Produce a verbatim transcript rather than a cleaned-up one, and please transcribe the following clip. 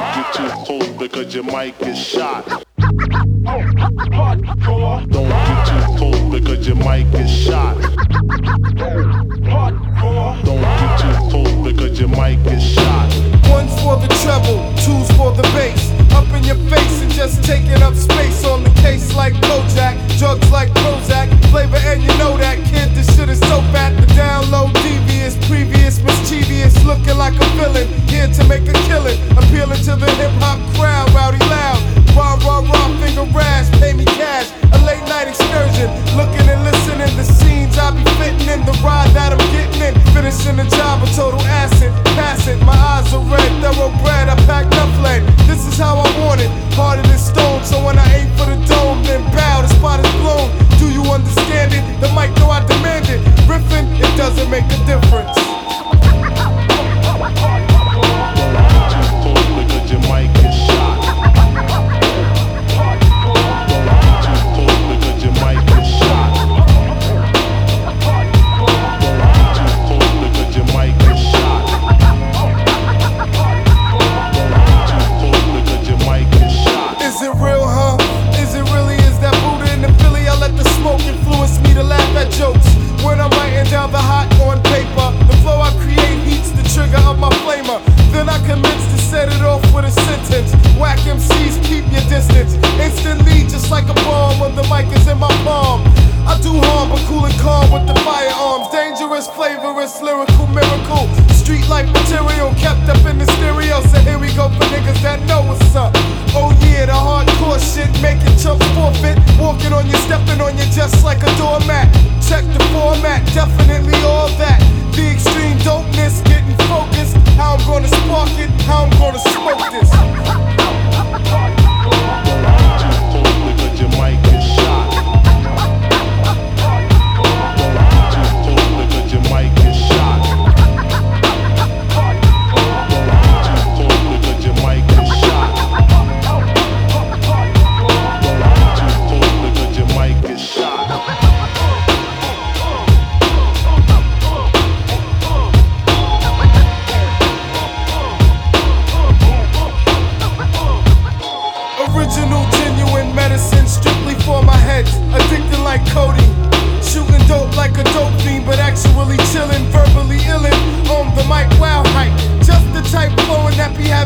get too close because you might get shot. Hardcore. Don't get too close because you might get shot. Hardcore. Don't get too close because you might get shot. One's for the treble, two's for the bass. Up in your face and just taking up space on the case like Kojak. Drugs like Prozac, flavor and you know that kid, this shit is so fat. The download devious, previous, mischievous, looking like a villain, here to make a killing. Appealing to the hip hop crowd, rowdy loud. Raw, raw, raw, finger rash, pay me cash. A late night excursion, looking and listening. The scenes I be fitting in, the ride that I'm getting in. Finishing the job, a total acid, pass it. My eyes are red, thoroughbred, I pack enough lead. This is how I want it, harder than stone. So when I aim for the dome, then bow, the spot is blown. Do you understand it? The mic, though I demand it. Riffing, it doesn't make a difference. Because you might get shot. Don't get too close because you might get shot. Don't get too close because you might get shot. Don't get too close because you might get shot. Is it real, huh? Is it really? Is that Buddha in the Philly? I let the smoke influence me to laugh at jokes. When I'm writing down the hot on paper, the flow I create heats the trigger of my flamer. Then I commence to set it off with a sentence. Whack M Cs, keep your distance. Instantly, just like a bomb when the mic is in my palm. I do harm, but cool and calm with the firearms. Dangerous, flavorous, lyrical miracle. Street-like material kept up in the stereo. So here we go for niggas that know what's up. Oh yeah, the hardcore shit, making chumps forfeit. Walking on you, stepping on you just like a doormat. Check the format, definitely all that. The extreme dopeness, getting focused. How I'm gonna spark it, how I'm gonna smoke this. Don't get too close because you might get shot. Don't get too close because you might get shot. Don't get too close because you might get shot. Don't get too close because you might get shot. Original, genuine medicine, strictly for my head. Addicted like codeine. Shooting dope like a dope fiend, but actually chillin', verbally illin'. On the mic, wow hype. Just the type flowing that be having